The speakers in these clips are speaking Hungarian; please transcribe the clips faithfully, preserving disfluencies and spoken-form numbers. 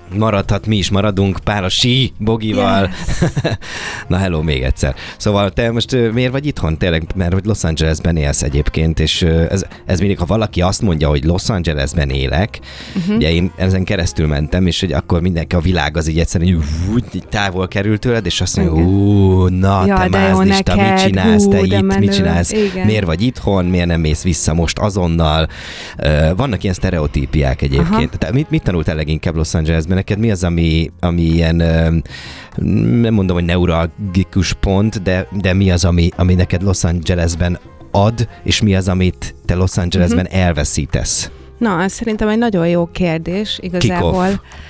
maradhat, mi is maradunk pár a sí bogival. Yes. Na hello még egyszer. Szóval te most miért vagy itthon tényleg, mert hogy Los Angelesben élsz egyébként, és ez, ez mindig, ha valaki azt mondja, hogy Los Angelesben élek, uh-huh. ugye én ezen keresztül mentem, és hogy akkor mindenki, a világ az így egyszerűen úgy, így távol került tőled, és azt mondja, ú, na ja, te mázlista, mit csinálsz, hú, te itt, menő. Mit csinálsz, igen. Miért vagy itthon, miért nem mész vissza most azonnal. Vannak ilyen sztereotípiák egyébként. Te mit, mit tanultál leginkább Los Angelesben? Neked mi az, ami, ami ilyen, nem mondom, hogy neuralgikus pont, de, de mi az, ami, ami neked Los Angelesben ad, és mi az, amit te Los Angelesben uh-huh. elveszítesz? Na, ez szerintem egy nagyon jó kérdés, igazából.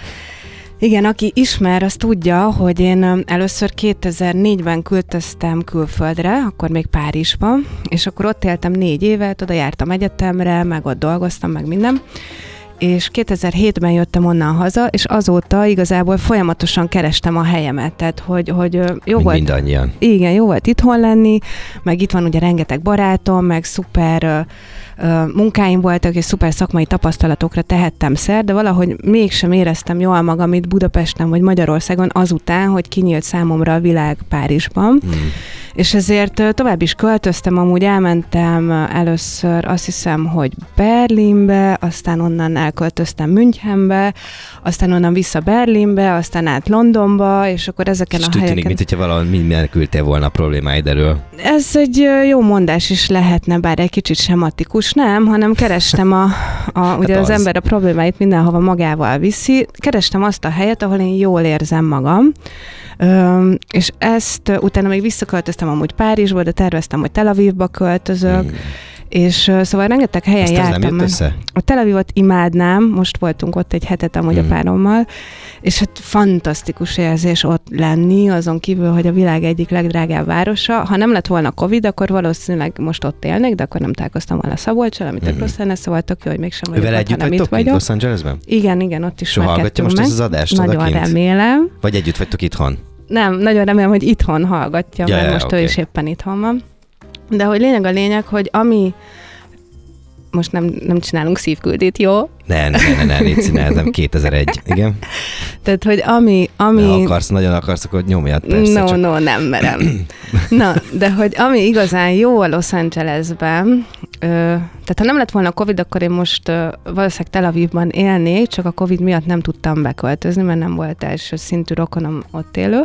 Igen, aki ismer, az tudja, hogy én először kétezer-négyben költöztem külföldre, akkor még Párizsban, és akkor ott éltem négy évet, oda jártam egyetemre, meg ott dolgoztam, meg minden, és kétezer-hétben jöttem onnan haza, és azóta igazából folyamatosan kerestem a helyemet, tehát hogy, hogy jó Mind volt. Mindannyian. Igen, jó volt itthon lenni, meg itt van ugye rengeteg barátom, meg szuper uh, munkáim voltak, és szuper szakmai tapasztalatokra tehettem szer, de valahogy mégsem éreztem jól magam itt Budapesten vagy Magyarországon azután, hogy kinyílt számomra a világ Párizsban. Hmm. És ezért tovább is költöztem, amúgy elmentem először azt hiszem, hogy Berlinbe, aztán onnan elköltöztem Münchenbe, aztán onnan vissza Berlinbe, aztán át Londonba, és akkor ezeken és a helyeken... tűnik, mint hogyha valahol mind menekültél volna a problémáid elől. Ez egy jó mondás is lehetne, bár egy kicsit sematikus, nem, hanem kerestem a, a hát ugye az. az ember a problémáit mindenhova magával viszi, kerestem azt a helyet, ahol én jól érzem magam, Ö, és ezt utána még visszaköltöztem amúgy Párizsból, de terveztem, hogy Tel Avivba költözök, hmm. és uh, szóval rengeteg helyen azt jártam. Nem jött össze? A Tel Avivot imádnám, most voltunk ott egy hetet amúgy hmm. a párommal, és hát fantasztikus érzés ott lenni, azon kívül, hogy a világ egyik legdrágább városa. Ha nem lett volna Covid, akkor valószínűleg most ott élnék, de akkor nem találkoztam volna Szabolccsal, amit hmm. tök rossz lenne, szóval tök jó, hogy mégsem vagyok ott, hanem itt vagyok. Los Angelesben? Igen, igen, ott is so hallgatja most meg. ezt az adást? Nagyon odakint? remélem. Vagy együtt vagytok itthon? Nem, nagyon remélem, hogy itthon hallgatja, ja, mert ja, most okay. ő is éppen itthon van. De hogy lényeg a lényeg, hogy ami... Most nem, nem csinálunk szívküldét, jó? Ne, ne, ne, ne, légy színáltam, kétezer-egy, igen. Tehát, hogy ami... ami... Ha akarsz, nagyon akarsz, akkor nyomjad, persze. No, csak... no, nem merem. Na, de hogy ami igazán jó a Los Angelesben, ö, tehát ha nem lett volna Covid, akkor én most ö, valószínűleg Tel Avivban élnék, csak a Covid miatt nem tudtam beköltözni, mert nem volt első szintű rokonom ott élő.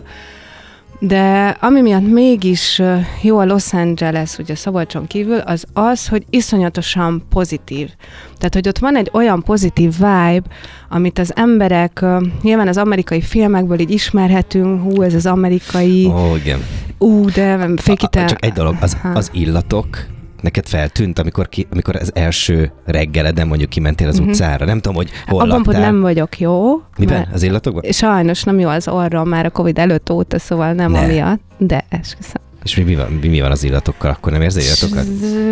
De ami miatt mégis jó a Los Angeles, ugye Szabolcson kívül, az az, hogy iszonyatosan pozitív. Tehát, hogy ott van egy olyan pozitív vibe, amit az emberek, nyilván az amerikai filmekből így ismerhetünk, hú, ez az amerikai... Ó, igen. Ú, de fékítem... Csak egy dolog, az, az illatok, neked feltűnt, amikor, ki, amikor az első reggeleden mondjuk kimentél az uh-huh. utcára? Nem tudom, hogy hol abban laktál. nem vagyok jó. Miben? Az illatokban? Sajnos nem jó az orrom már a Covid előtt óta, szóval nem ne. amiatt, de esküszöm. És mi, mi, van, mi, mi van az illatokkal? Akkor nem érzi illatokat?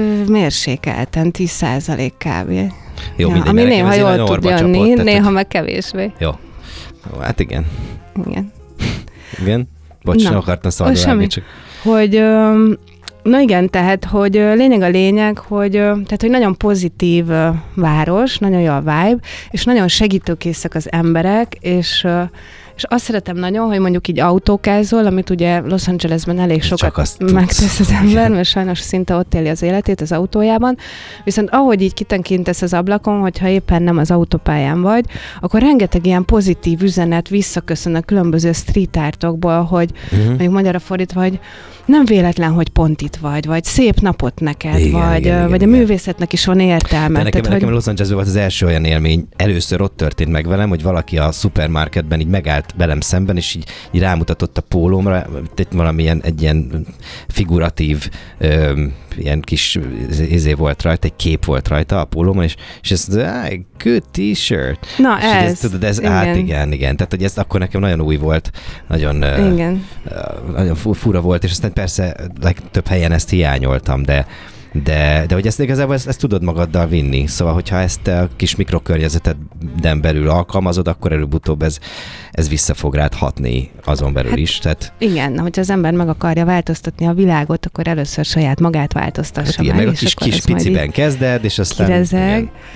Mérsékelten, tíz százalék kb. Jó, ja, mindegy, ami néha jól tud jönni, csapott, néha hogy... meg kevésbé. Jó. Jó, hát igen. Igen. Igen? Bocs, nem akartam szabadulni, csak... Hogy... Öm, Na igen, tehát, hogy lényeg a lényeg, hogy, tehát, hogy nagyon pozitív város, nagyon jó a vibe, és nagyon segítőkészek az emberek, és, és azt szeretem nagyon, hogy mondjuk így autókázol, amit ugye Los Angelesben elég sokat megtesz az ember, mert sajnos szinte ott éli az életét az autójában, viszont ahogy így kitenkintesz az ablakon, hogyha éppen nem az autópályán vagy, akkor rengeteg ilyen pozitív üzenet visszaköszön a különböző street artokból, hogy uh-huh. mondjuk magyarra fordítva, hogy nem véletlen, hogy pont itt vagy, vagy szép napot neked, igen, vagy, igen, vagy igen, a művészetnek is van értelme. De nekem, tehát, nekem hogy... Los Angelesben volt az első olyan élmény, először ott történt meg velem, hogy valaki a szupermarketben így megállt velem szemben, és így, így rámutatott a pólómra, valamilyen egy ilyen figuratív, ö, ilyen kis izé volt rajta, egy kép volt rajta a pólómon, és, és ez ah, good t-shirt. Na és ez, ez, tudod, ez igen. Hát igen, igen. Tehát, hogy ez akkor nekem nagyon új volt, nagyon, igen. Uh, nagyon fura volt, és aztán persze legtöbb helyen ezt hiányoltam, de De, de hogy ezt igazából ezt, ezt tudod magaddal vinni. Szóval, hogyha ezt a kis mikrokörnyezeteden belül alkalmazod, akkor előbb-utóbb ez, ez vissza fog rád hatni azon belül hát, is. Tehát... Igen, hogyha az ember meg akarja változtatni a világot, akkor először saját magát változtassa hát igen, meg. meg a kis, kis piciben kezded, és aztán... Kirezeg.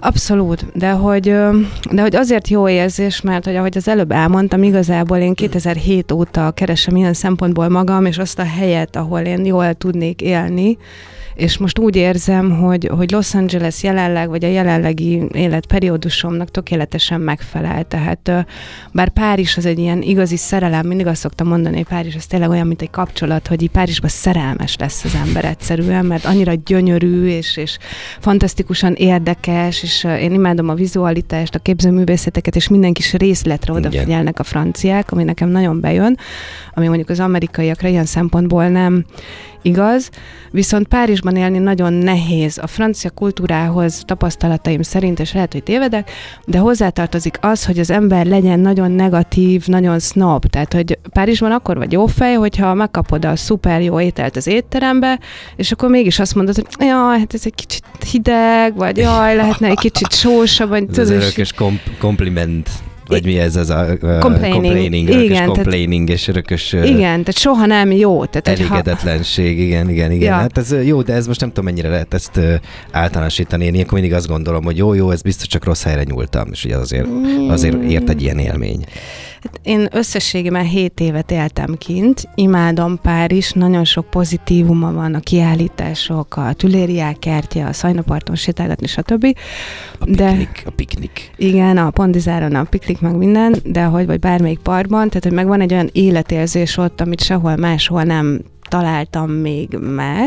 Abszolút, de hogy, de hogy azért jó érzés, mert hogy ahogy az előbb elmondtam, igazából én kétezer-hét óta keresem ilyen szempontból magam, és azt a helyet, ahol én jól tudnék élni, és most úgy érzem, hogy, hogy Los Angeles jelenleg, vagy a jelenlegi életperiódusomnak tökéletesen megfelel. Tehát bár Párizs az egy ilyen igazi szerelem, mindig azt szoktam mondani, hogy Párizs az tényleg olyan, mint egy kapcsolat, hogy így Párizsban szerelmes lesz az ember egyszerűen, mert annyira gyönyörű, és, és fantasztikusan érdekes, és én imádom a vizualitást, a képzőművészeteket, és minden kis részletre odafigyelnek a franciák, ami nekem nagyon bejön, ami mondjuk az amerikaiakra ilyen szempontból nem igaz, viszont Párizsban élni nagyon nehéz. A francia kultúrához tapasztalataim szerint, és lehet, hogy tévedek, de hozzátartozik az, hogy az ember legyen nagyon negatív, nagyon snob. Tehát, hogy Párizsban akkor vagy jó fej, hogyha megkapod a szuper jó ételt az étterembe, és akkor mégis azt mondod, hogy jaj, hát ez egy kicsit hideg, vagy jaj, lehetne egy kicsit sósabb, vagy ez az örökös kom- kompliment. Vagy mi ez, ez a uh, complaining, complaining igen, örökös tehát, complaining és örökös uh, igen, tehát soha nem jó. Tehát, elégedetlenség, ha... igen, igen, igen. Ja. Hát ez jó, de ez most nem tudom, mennyire lehet ezt uh, általánosítani. Én ilyenkor mindig azt gondolom, hogy jó, jó, ez biztos csak rossz helyre nyúltam, és ugye azért, azért ért egy ilyen élmény. Hát én összességében hét évet éltem kint, imádom Párizs, nagyon sok pozitívuma van, a kiállítások, a Tülériák kertje, a Szajnaparton sétálgatni, stb. A de, piknik, a piknik. Igen, a Pondizáron a piknik, meg minden, de hogy vagy bármelyik parkban, tehát hogy megvan egy olyan életérzés ott, amit sehol máshol nem találtam még meg.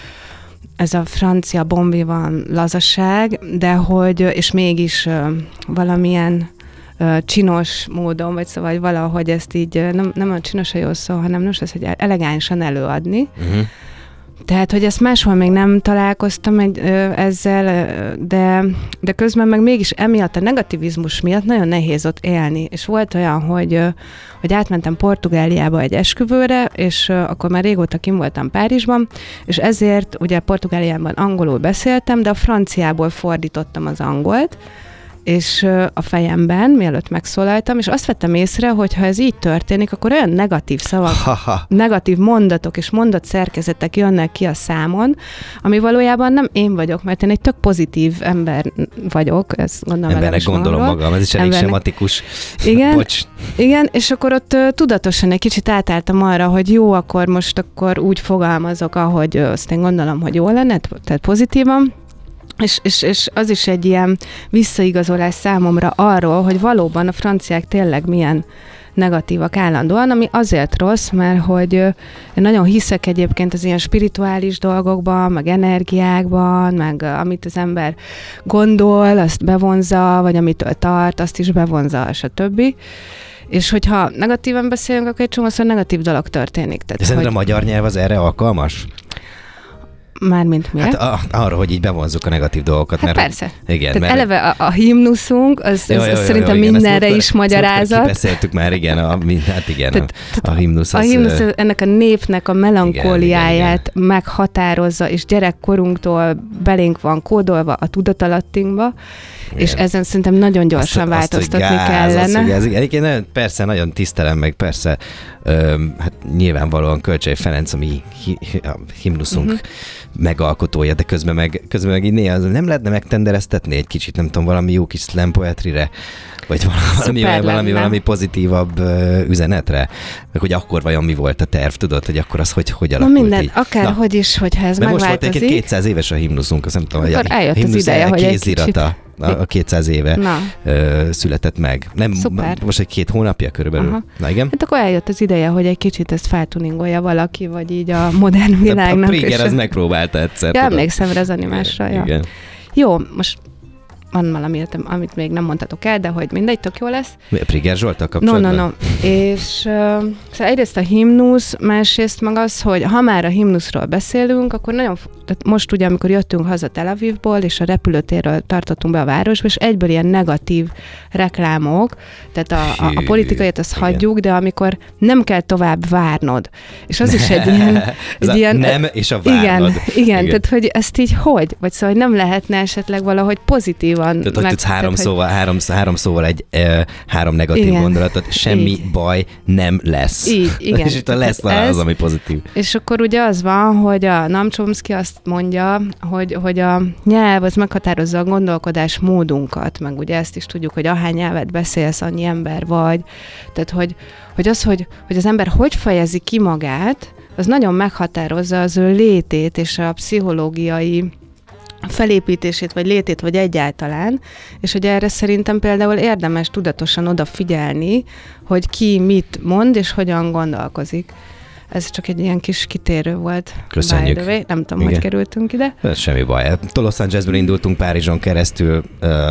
Ez a francia bombi van lazaság, de hogy, és mégis uh, valamilyen csinos módon, vagy szóval vagy valahogy ezt így, nem, nem a csinos a jó szó, hanem most az, hogy elegánsan előadni. Uh-huh. Tehát, hogy ezt máshol még nem találkoztam egy, ö, ezzel, de, de közben meg mégis emiatt a negativizmus miatt nagyon nehéz ott élni. És volt olyan, hogy, ö, hogy átmentem Portugáliába egy esküvőre, és ö, akkor már régóta kim voltam Párizsban, és ezért ugye Portugáliában angolul beszéltem, de a franciából fordítottam az angolt, és a fejemben, mielőtt megszólaltam, és azt vettem észre, hogy ha ez így történik, akkor olyan negatív szavak, Ha-ha. negatív mondatok és mondatszerkezetek jönnek ki a számon, ami valójában nem én vagyok, mert én egy tök pozitív ember vagyok, ezt gondolom Embernek gondolom magam, magam, ez is elég Embernek. Sematikus. Igen, Bocs. igen, és akkor ott uh, tudatosan egy kicsit átálltam arra, hogy jó, akkor most akkor úgy fogalmazok, ahogy uh, azt én gondolom, hogy jó lenne, tehát pozitívan. És, és, és az is egy ilyen visszaigazolás számomra arról, hogy valóban a franciák tényleg milyen negatívak állandóan, ami azért rossz, mert hogy én nagyon hiszek egyébként az ilyen spirituális dolgokban, meg energiákban, meg amit az ember gondol, azt bevonza, vagy amitől tart, azt is bevonza, stb. És hogyha negatívan beszélünk, akkor egy csomószor negatív dolog történik. Tehát, szerinted hogy... a magyar nyelv az erre alkalmas? Mármint miért? Hát a, arra, hogy így bevonzuk a negatív dolgokat. Hát mert, persze. Igen, Tehát mert... eleve a, a himnuszunk, az, jó, az, jó, az jó, szerintem jó, igen, mindenre múltkor, is magyarázat. Kibeszéltük már, igen, a, hát igen, tehát, a, a himnusz. Az, a himnusz ennek a népnek a melankóliáját igen, igen, meghatározza, és gyerekkorunktól belénk van kódolva a tudatalattinkba, igen. És ezen szerintem nagyon gyorsan azt, változtatni azt, gáz, kellene. Az, igen, nagyon, persze, nagyon tisztelem meg, persze, öm, hát nyilvánvalóan Kölcsey Ferenc, ami hi, a himnuszunk uh-huh. megalkotója, de közben meg, közben meg így néha nem lehetne megtendereztetni egy kicsit, nem tudom, valami jó kis slam poetryre, vagy valami, valami, valami, valami pozitívabb uh, üzenetre, meg hogy akkor vajon mi volt a terv, tudod, hogy akkor az hogy, hogy alakult. Na minden, így. Akárhogy is, hogyha ez mert megváltozik. Most volt egy kétszáz éves a himnuszunk, azt nem tudom, hogy akkor eljött az ideje, hogy egy kicsit... a kétszáz éve ö, született meg. Nem, Szuper. Most egy két hónapja körülbelül. Aha. Na igen. Hát akkor eljött az ideje, hogy egy kicsit ezt feltuningolja valaki, vagy így a modern világnak. A Priger az megpróbálta egyszer. Ja, emlékszem rá az animásra. Ja. Igen. Jó, most van valami, amit még nem mondhatok el, de hogy mindegy, tök jó lesz. Mi, a Priger Zsolttal kapcsolatban? No, no, no. És uh, szóval egyrészt a himnusz, másrészt meg az, hogy ha már a himnuszról beszélünk, akkor nagyon, tehát most ugye, amikor jöttünk haza Tel Avivból, és a repülőtérről tartottunk be a városba, és egyből ilyen negatív reklámok, tehát a, a, a politikaiat azt igen. hagyjuk, de amikor nem kell tovább várnod. És az is egy ilyen... egy ilyen nem, és a várnod. Igen, igen, igen, tehát hogy ezt így hogy? Vagy szóval, hogy nem lehetne esetleg valahogy pozitív pozitívan. Tehát, hogy tudsz három, tehát, szóval, három, három szóval egy e, három negatív igen. gondolatot, semmi így. Baj nem lesz. Így, igen. És itt a lesz talán az, ami pozitív. És akkor ugye az van, hogy a Noam Chomsky azt mondja, hogy, hogy a nyelv az meghatározza a gondolkodás módunkat, meg ugye ezt is tudjuk, hogy ahány nyelvet beszélsz, annyi ember vagy. Tehát, hogy, hogy az, hogy, hogy az ember hogy fejezi ki magát, az nagyon meghatározza az ő létét és a pszichológiai felépítését, vagy létét, vagy egyáltalán, és hogy erre szerintem például érdemes tudatosan odafigyelni, hogy ki mit mond, és hogyan gondolkozik. Ez csak egy ilyen kis kitérő volt. Köszönjük. By the way. Nem tudom, igen. hogy kerültünk ide. Ez semmi baj. Los Angelesből indultunk Párizson keresztül,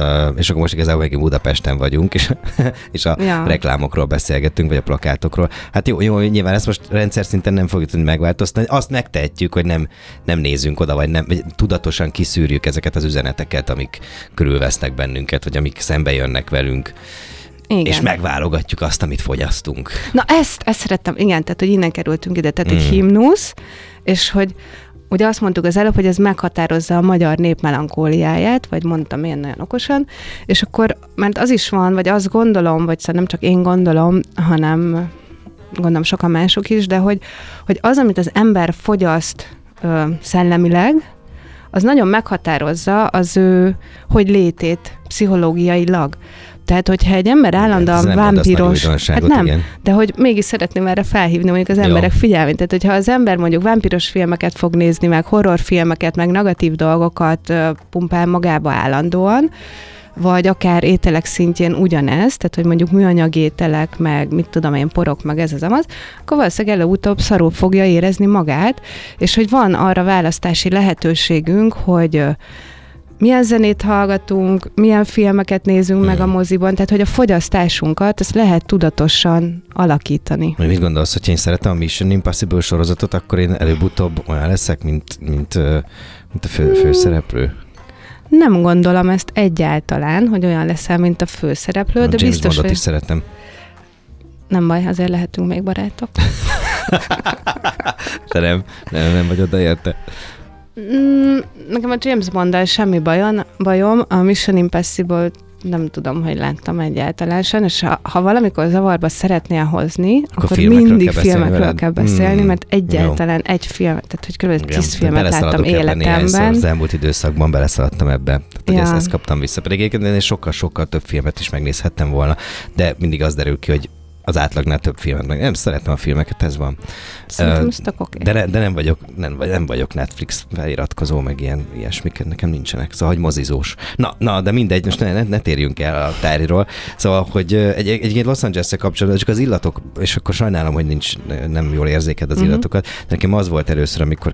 és akkor most igazából megint Budapesten vagyunk, és, és a ja. reklámokról beszélgettünk, vagy a plakátokról. Hát jó, jó, nyilván ezt most rendszer szinten nem fogjuk tudni megváltoztatni. Azt megtehetjük, hogy nem, nem nézzünk oda, vagy nem, vagy tudatosan kiszűrjük ezeket az üzeneteket, amik körülvesznek bennünket, vagy amik szembe jönnek velünk. Igen. És megválogatjuk azt, amit fogyasztunk. Na ezt, ezt szerettem, igen, tehát hogy innen kerültünk ide, tehát mm. egy himnusz, és hogy ugye azt mondtuk az előbb, hogy ez meghatározza a magyar nép melankóliáját, vagy mondtam én nagyon okosan, és akkor, mert az is van, vagy azt gondolom, vagy szóval nem csak én gondolom, hanem gondolom sokan mások is, de hogy, hogy az, amit az ember fogyaszt ö, szellemileg, az nagyon meghatározza az ő hogy létét pszichológiailag. Tehát, hogyha egy ember állandóan vámpiros, hát nem, igen. de hogy mégis szeretném erre felhívni mondjuk az emberek Jó. figyelmét. Tehát, hogyha az ember mondjuk vámpiros filmeket fog nézni, meg horrorfilmeket, meg negatív dolgokat pumpál magába állandóan, vagy akár ételek szintjén ugyanez, tehát, hogy mondjuk műanyag ételek, meg mit tudom én, porok, meg ez az amaz, akkor valószínűleg előbb-utóbb szarul fogja érezni magát, és hogy van arra választási lehetőségünk, hogy milyen zenét hallgatunk, milyen filmeket nézünk hmm. meg a moziban, tehát hogy a fogyasztásunkat ezt lehet tudatosan alakítani. Mit gondolsz, hogy én szeretem a Mission Impossible sorozatot, akkor én előbb-utóbb olyan leszek, mint, mint, mint a fő, főszereplő? Nem gondolom ezt egyáltalán, hogy olyan leszel, mint a főszereplő, a de James biztos, Bondot is szeretem. Nem baj, azért lehetünk még barátok. De nem, nem, nem vagy oda érte. Mm, nekem a James Bonddal semmi bajon, bajom, a Mission Impossible nem tudom, hogy láttam egyáltalán sem, és ha, ha valamikor zavarba szeretnél hozni, akkor, akkor mindig kell filmekről veled. kell beszélni, mm, mert egyáltalán jó. egy film, tehát hogy kb. tíz filmet láttam életemben. Az elmúlt időszakban beleszaladtam ebbe. Tehát, ja. ezt, ezt kaptam vissza. Pedig egyébként sokkal-sokkal több filmet is megnézhettem volna, de mindig az derül ki, hogy az átlagnál több filmet meg. Nem szeretem a filmeket, ez van. Szerintem uh, tök okay. de, de nem vagyok, nem, nem vagyok Netflix feliratkozó, meg ilyen ilyesmik, nekem nincsenek. Szóval, hogy mozizós. Na, na de mindegy, most ne, ne, ne térjünk el a táriról. Szóval, hogy egy, egyébként Los Angeles-szel kapcsolatban csak az illatok, és akkor sajnálom, hogy nincs, nem jól érzéked az uh-huh. illatokat. Nekem az volt először, amikor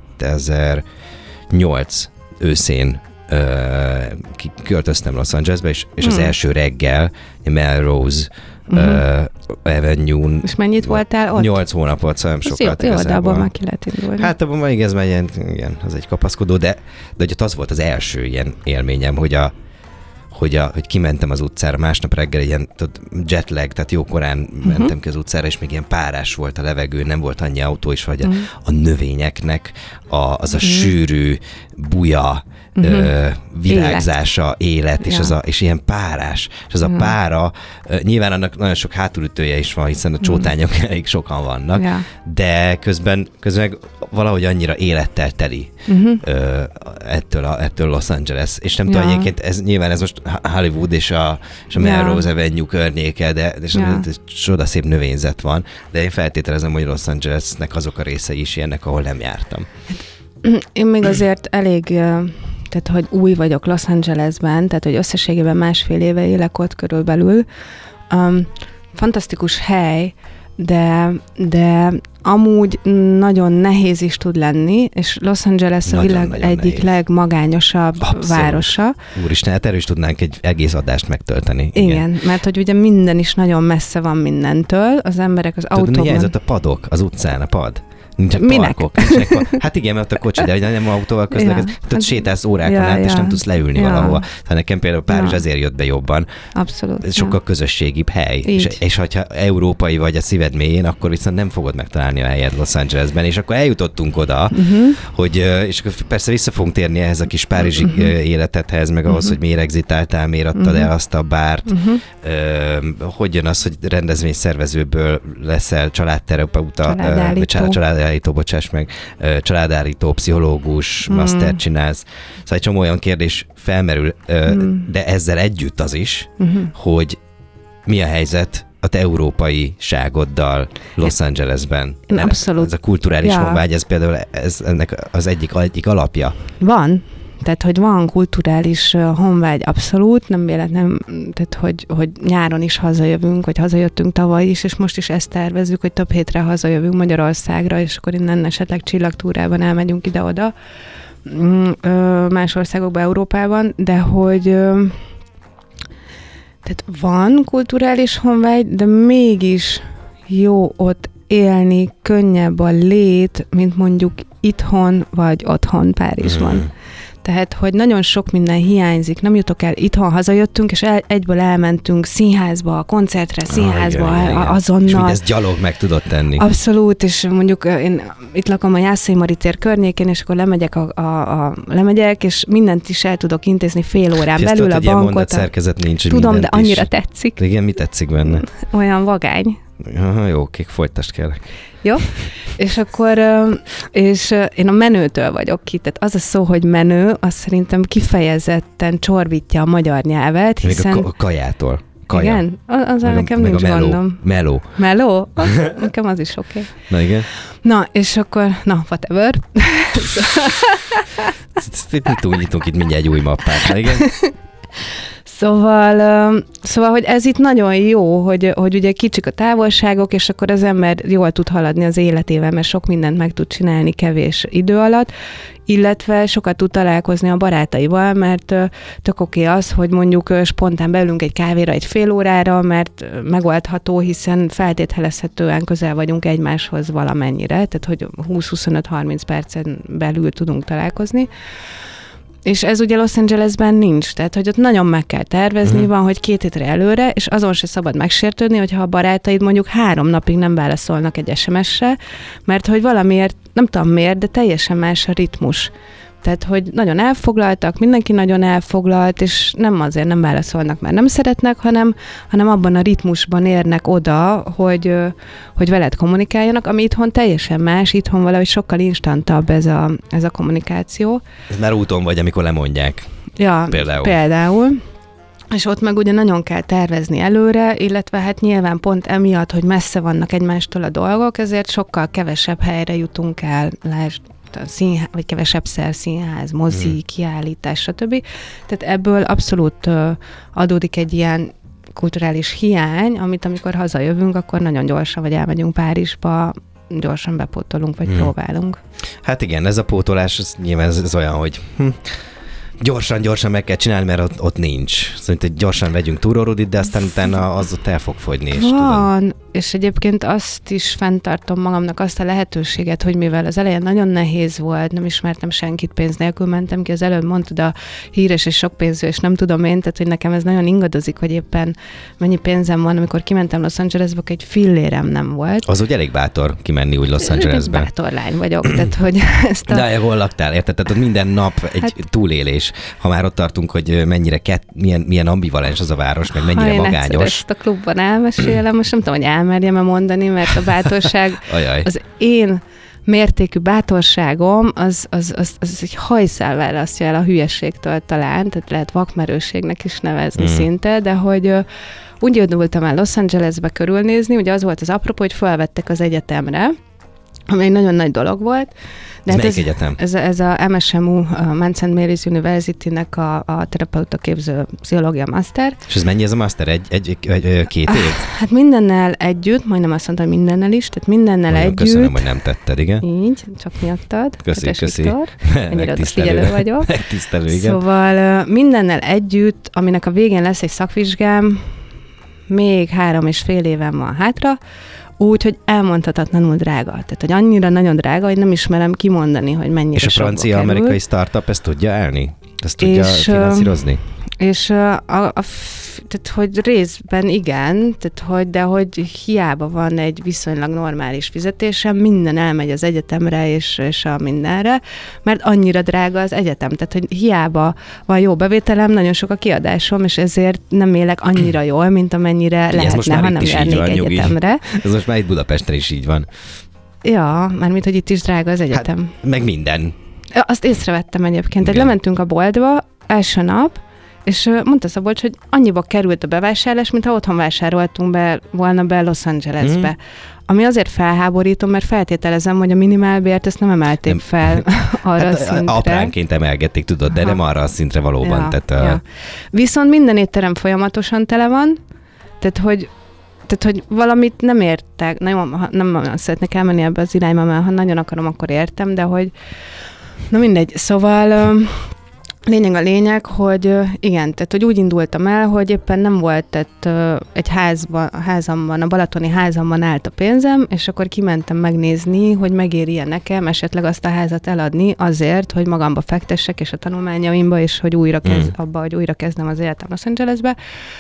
kétezer-nyolc őszén Uh, költöztem Los Angelesbe, és, és hmm. az első reggel Melrose uh-huh. uh, Avenue-n. És mennyit voltál ott? Nyolc hónapot, szóval nem sokat. Jó, de abban már ki lehet indulni. Hát abban még ez már ilyen, igen, az egy kapaszkodó, de, de ugye az volt az első ilyen élményem, hogy a hogy, a, hogy kimentem az utcára, másnap reggel ilyen tudod, jetlag, tehát jókorán uh-huh. mentem ki az utcára, és még ilyen párás volt a levegő, nem volt annyi autó is, vagy uh-huh. a, a növényeknek a, az a uh-huh. sűrű, buja, uh-huh. ö, virágzása, élet, élet és, ja. az a, és ilyen párás. És az uh-huh. a pára, ö, nyilván annak nagyon sok hátulütője is van, hiszen a csótányok uh-huh. elég sokan vannak, ja. de közben, közben valahogy annyira élettel teli uh-huh. ö, ettől, a, ettől Los Angeles. És nem ja. tudom, egyébként ez, nyilván ez most Hollywood és a, és a Melrose ja. Avenue környéke, de és ja. csodaszép növényzet van, de én feltételezem, hogy Los Angelesnek azok a részei is ilyenek, ahol nem jártam. Én még azért elég, tehát hogy új vagyok Los Angelesben, tehát hogy összességében másfél éve élek ott körülbelül. Um, fantasztikus hely, de, de amúgy nagyon nehéz is tud lenni, és Los Angeles nagyon, a világ nagyon egyik nehéz. legmagányosabb Abszolút. városa. Úristen, hát erről is tudnánk egy egész adást megtölteni. Igen, Igen, mert hogy ugye minden is nagyon messze van mindentől, az emberek az autóban... Tudod, mi a padok az utcán, a pad? Nincsenek Minek? parkok. Nincsenek, hát igen, mert a kocsi, de nem autóval közlekedsz, ja. tehát sétálsz órákon ja, át, ja. és nem tudsz leülni ja. valahova. Tehát nekem például Párizs ja. ezért jött be jobban. Abszolút. Ez sokkal ja. közösségibb hely. És, és ha európai vagy a szíved mélyén, akkor viszont nem fogod megtalálni a helyet Los Angelesben. És akkor eljutottunk oda, uh-huh. hogy, és akkor persze vissza fogunk térni ehhez a kis párizsi uh-huh. életedhez, meg ahhoz, uh-huh. hogy miért exitáltál, miért adtad uh-huh. el azt a bárt. Uh-huh. Uh, hogy jön az, hogy rendezványszervezőből leszel családterapeuta, családállító, uh, családállító, bocsáss meg, uh, családállító, pszichológus, uh-huh. master csinálsz. Szóval egy csomó olyan kérdés felmerül, uh, uh-huh. de ezzel együtt az is, uh-huh. hogy mi a helyzet a te európai ságoddal Los Angelesben. Abszolút. Ez a kulturális ja. honvágy, ez például ez ennek az egyik, egyik alapja. Van. Tehát, hogy van kulturális honvágy, abszolút, nem véletlen, tehát, hogy, hogy nyáron is hazajövünk, vagy hazajöttünk tavaly is, és most is ezt tervezzük, hogy több hétre hazajövünk Magyarországra, és akkor innen esetleg csillagtúrában elmegyünk ide-oda, más országokba, Európában, de hogy tehát van kulturális honvágy, de mégis jó ott élni, könnyebb a lét, mint mondjuk itthon, vagy otthon Párizsban. Mm. Tehát, hogy nagyon sok minden hiányzik, nem jutok el, itthon hazajöttünk, és el, egyből elmentünk színházba, koncertre, színházba, ah, igen, igen. azonnal. És mindezt gyalog meg tudod tenni. Abszolút, és mondjuk én itt lakom a Jászai Mari tér környékén, és akkor lemegyek, a, a, a, lemegyek, és mindent is el tudok intézni fél órán belül, tudod, a bankot. mondatszerkezet nincs, hogy tudom, de annyira is. tetszik. Igen, mi tetszik benne? Olyan vagány. Aha, jó, kék, folytasd kérlek. Jó, és akkor és én a menőtől vagyok ki, tehát az a szó, hogy menő, az szerintem kifejezetten csorbítja a magyar nyelvet, hiszen... Még a kajától. Kaja. Igen? Azzal nekem meg nincs a meló. gondom. Meló. Meló? Az, nekem az is oké. Okay. Na igen. Na, és akkor, na, whatever. Nyitunk, nyitunk itt mindjárt egy új mappát. Na igen. Szóval, szóval, hogy ez itt nagyon jó, hogy, hogy ugye kicsik a távolságok, és akkor az ember jól tud haladni az életével, mert sok mindent meg tud csinálni kevés idő alatt, illetve sokat tud találkozni a barátaival, mert tök oké az, hogy mondjuk spontán beülünk egy kávéra egy fél órára, mert megoldható, hiszen feltételezhetően közel vagyunk egymáshoz valamennyire, tehát hogy húsz-huszonöt-harminc percen belül tudunk találkozni. És ez ugye Los Angelesben nincs, tehát hogy ott nagyon meg kell tervezni, mm. van, hogy két hétre előre, és azon se szabad megsértődni, hogyha a barátaid mondjuk három napig nem válaszolnak egy es em es-re, mert hogy valamiért, nem tudom miért, de teljesen más a ritmus. Tehát, hogy nagyon elfoglaltak, mindenki nagyon elfoglalt, és nem azért nem válaszolnak, mert nem szeretnek, hanem, hanem abban a ritmusban érnek oda, hogy, hogy veled kommunikáljanak, ami itthon teljesen más, itthon valahogy sokkal instantabb ez a, ez a kommunikáció. Ez már úton vagy, amikor lemondják. Ja, például. például. És ott meg ugye nagyon kell tervezni előre, illetve hát nyilván pont emiatt, hogy messze vannak egymástól a dolgok, ezért sokkal kevesebb helyre jutunk el, lásd, a színház, vagy kevesebbszer színház, mozi, hmm. kiállítás, stb. Tehát ebből abszolút uh, adódik egy ilyen kulturális hiány, amit amikor hazajövünk, akkor nagyon gyorsan, vagy elmegyünk Párizsba, gyorsan bepótolunk, vagy hmm. próbálunk. Hát igen, ez a pótolás, ez, nyilván ez, ez olyan, hogy hm, gyorsan, gyorsan meg kell csinálni, mert ott, ott nincs. Szóval gyorsan vegyünk túrórudit, de aztán utána az ott el fog fogyni. És van, tudom. És egyébként azt is fenntartom magamnak, azt a lehetőséget, hogy mivel az elején nagyon nehéz volt, nem ismertem senkit, pénz nélkül mentem ki, az előbb mondtad a híres és sok pénzű, és nem tudom én, tehát hogy nekem ez nagyon ingadozik, hogy éppen mennyi pénzem van, amikor kimentem Los Angelesbe, egy fillérem nem volt. Az úgy elég bátor kimenni úgy Los Angelesbe. Bátor lány vagyok, tehát hogy ezt a... De hol laktál, érted? Tehát minden nap egy hát... túlélés. Ha már ott tartunk, hogy mennyire kett, milyen, milyen ambivalens az a város, meg mennyire ha magányos. Ha ezt a klubban elmesélem, most nem tudom, hogy elmerjem-e mondani, mert a bátorság, az én mértékű bátorságom, az, az, az, az egy hajszál választja el a hülyeségtől talán, tehát lehet vakmerőségnek is nevezni mm. szinte, de hogy uh, úgy indultam el Los Angelesbe körülnézni, ugye az volt az apropó, hogy felvettek az egyetemre, ami egy nagyon nagy dolog volt. De ez hát melyik egyetem? Ez, ez a em es em u, a Mount Saint Mary's University-nek a, a terapeuta képző pszichológia master. És ez mennyi ez a master? Egy, egy, egy, egy két év? Hát mindennel együtt, majdnem azt mondtam, hogy mindennel is, tehát mindennel nagyon együtt. Köszönöm, hogy nem tetted, igen. Így, csak miattad. Köszi, köszi. Viktor, ennyire odafigyelő vagyok. Megtisztelő, igen. Szóval mindennel együtt, aminek a végén lesz egy szakvizsgám, még három és fél éven van hátra, úgy, hogy elmondhatatlanul drága. Tehát, hogy annyira nagyon drága, hogy nem ismerem kimondani, hogy mennyire. És a francia-amerikai startup ezt tudja állni? Ezt tudja és, finanszírozni? És a, a, a, tehát, hogy részben igen, tehát, hogy, de hogy hiába van egy viszonylag normális fizetésem, minden elmegy az egyetemre és, és a mindenre, mert annyira drága az egyetem. Tehát, hogy hiába van jó bevételem, nagyon sok a kiadásom, és ezért nem élek annyira jól, mint amennyire Igen, lehetne, ha nem járnék van, egyetemre. Nyugi. Ez most már itt Budapesten is így van. Ja, mármint, hogy itt is drága az egyetem. Hát, meg minden. Azt észrevettem egyébként, hogy lementünk a boltba első nap, és mondta Szabolcs, hogy annyiba került a bevásárlás, mintha otthon vásároltunk be, volna be Los Angelesbe. Mm. Ami azért felháborító, mert feltételezem, hogy a minimálbért ezt nem emelték nem. fel arra hát, a szintre. Apránként emelgették, tudod, de ha. nem arra a szintre valóban. Ja, tehát, ja. Viszont minden étterem folyamatosan tele van, tehát hogy, tehát, hogy valamit nem értek, nem, nem szeretnék elmenni ebbe az irányba, mert ha nagyon akarom, akkor értem, de hogy na mindegy, szóval... Lényeg a lényeg, hogy igen, tehát hogy úgy indultam el, hogy éppen nem volt, tehát egy házban, a házamban, a balatoni házamban állt a pénzem, és akkor kimentem megnézni, hogy megéri-e nekem esetleg azt a házat eladni azért, hogy magamba fektessek, és a tanulmányaimba, és hogy újra kezd, mm. abba, hogy újra kezdem az életem Los Angelesbe.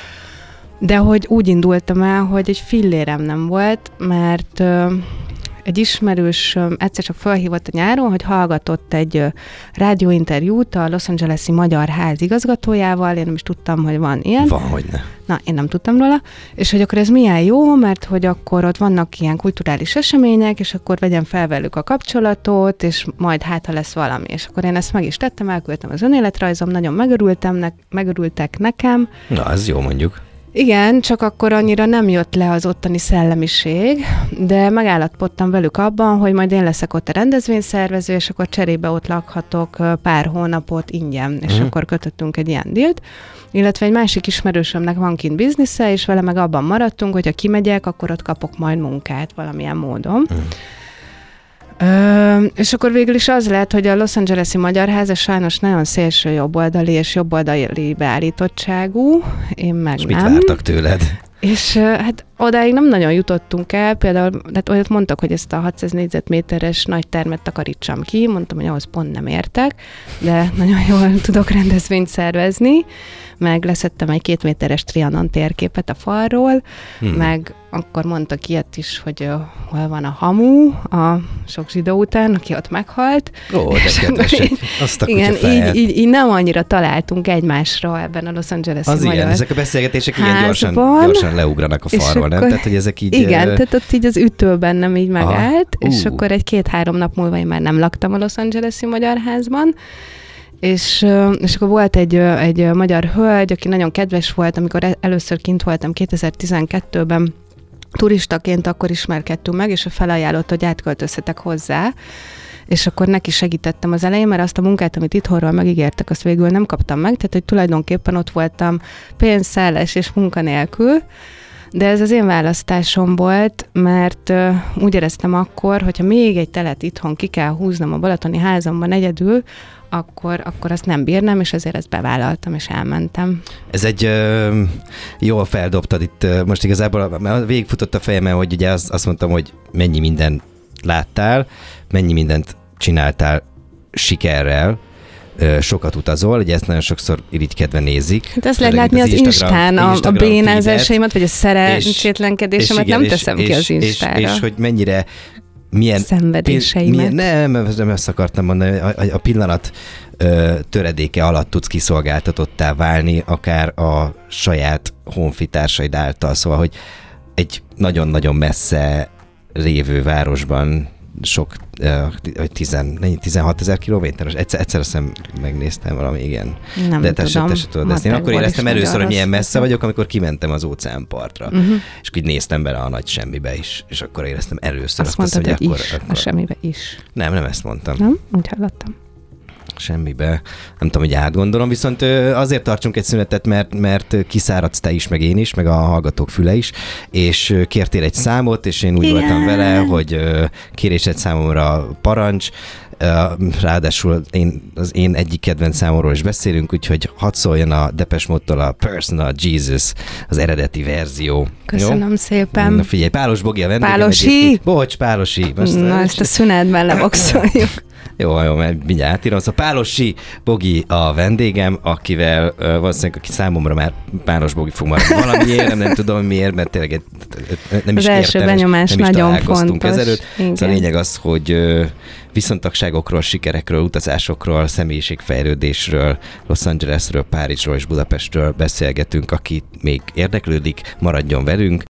De hogy úgy indultam el, hogy egy fillérem nem volt, mert... Egy ismerős egyszer csak felhívott a nyáron, hogy hallgatott egy rádióinterjút a Los Angeles-i Magyar Ház igazgatójával, én nem is tudtam, hogy van ilyen. Van, hogy ne. Na, én nem tudtam róla, és hogy akkor ez milyen jó, mert hogy akkor ott vannak ilyen kulturális események, és akkor vegyem fel velük a kapcsolatot, és majd hát, ha lesz valami. És akkor én ezt meg is tettem, elküldtem az önéletrajzom, nagyon megörültem, ne- megörültek nekem. Na, ez jó mondjuk. Igen, csak akkor annyira nem jött le az ottani szellemiség, de megállapodtam velük abban, hogy majd én leszek ott a rendezvényszervező, és akkor cserébe ott lakhatok pár hónapot ingyen, és mm. akkor kötöttünk egy ilyen dílt. Illetve egy másik ismerősömnek van kint biznisze, és vele meg abban maradtunk, hogy ha kimegyek, akkor ott kapok majd munkát valamilyen módon. Mm. Ö, és akkor végül is az lett, hogy a Los Angeles-i Magyar Ház sajnos nagyon szélső jobboldali és jobboldali beállítottságú, én meg és nem. mit vártak tőled? És hát odáig nem nagyon jutottunk el, például hát olyat mondtak, hogy ezt a hatszáz négyzetméteres nagy termet takarítsam ki, mondtam, hogy ahhoz pont nem értek, de nagyon jól tudok rendezvényt szervezni, meg leszettem egy két méteres Trianon térképet a falról, hmm. meg akkor mondtak ilyet is, hogy uh, hol van a hamu a sok zsidó után, aki ott meghalt. Ó, de kedvesek, azt a igen, így, így, így nem annyira találtunk egymásra ebben a Los Angeles-i Az magyar ilyen, ezek a beszélgetések ilyen gyorsan, gyorsan leugranak a falról, nem? Tehát, hogy ezek így... Igen, uh... tehát ott így az ütőben nem így megállt, uh. és akkor egy két-három nap múlva én már nem laktam a Los Angeles-i Magyar Házban, És, és akkor volt egy, egy magyar hölgy, aki nagyon kedves volt, amikor először kint voltam kétezer-tizenkettőben, turistaként akkor ismerkedtünk meg, és ő felajánlott, hogy átköltözhetek hozzá, és akkor neki segítettem az elején, mert azt a munkát, amit itthonról megígértek, azt végül nem kaptam meg, tehát hogy tulajdonképpen ott voltam pénz, szállás és munkanélkül, de ez az én választásom volt, mert uh, úgy éreztem akkor, hogyha még egy telet itthon ki kell húznom a balatoni házamban egyedül, akkor, akkor azt nem bírnám, és ezért ezt bevállaltam, és elmentem. Ez egy uh, jól feldobtad itt, uh, most igazából mert végigfutott a fejemen, hogy ugye azt, azt mondtam, hogy mennyi mindent láttál, mennyi mindent csináltál sikerrel, sokat utazol, ugye ezt nagyon sokszor irigykedve nézik. Hát ezt lehet látni az, az Instán, a, a bénázásaimat, vagy a szerencsétlenkedésemet nem teszem és, ki az Instára. És, és, és hogy mennyire milyen szenvedéseimet. Milyen, nem, nem ezt akartam mondani, a, a pillanat ö, töredéke alatt tudsz kiszolgáltatottá válni, akár a saját honfitársaid által. Szóval, hogy egy nagyon-nagyon messze lévő városban sok, uh, tizenhat ezer kilométeres, egyszer, egyszer azt hiszem megnéztem valami, igen. Nem de te tudom. Se, te se tudod ezt. Én akkor éreztem először, hogy milyen messze vagyok, amikor kimentem az óceánpartra, uh-huh. és így néztem bele a nagy semmibe is, és akkor éreztem először. Azt, azt mondtad, hogy, hogy is, akkor, a semmibe is. Nem, nem ezt mondtam. Nem? Úgy hallottam. Semmibe. Nem tudom, hogy átgondolom, viszont azért tartsunk egy szünetet, mert, mert kiszáradsz te is, meg én is, meg a hallgatók füle is, és kértél egy számot, és én úgy Igen. voltam vele, hogy kérésed számomra parancs, Ráadásul én, az én egyik kedvenc számomról is beszélünk, úgyhogy hadd szóljon a Depeche Mode-tól a Personal Jesus, az eredeti verzió. Köszönöm jó? szépen. Na figyelj, Pálos Bogi a vendégem. Pálosi? Bocs, Pálosi. Most Na, ezt a szünetben levokszoljuk. Jó, jó, mert mindjárt átírom. Szóval Pálosi Bogi a vendégem, akivel uh, valószínűleg, aki számomra már Pálos Bogi fog maradni valamiért, nem, nem tudom miért, mert tényleg nem is az első értem, benyomás nem is nagyon találkoztunk fontos. ezelőtt. Szóval a lényeg az, hogy uh, viszontagságokról, sikerekről, utazásokról, személyiségfejlődésről, Los Angelesről, Párizsról és Budapestről beszélgetünk. Aki még érdeklődik, maradjon velünk.